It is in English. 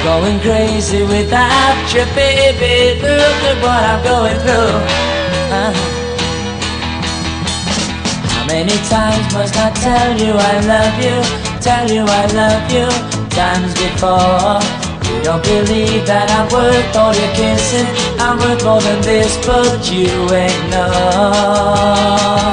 going crazy without you, baby. Look at what I'm going through. How many times must I tell you I love you? Tell you I love you times before. You don't believe that I'm worth all your kissing. I'm worth more than this, but you ain't know.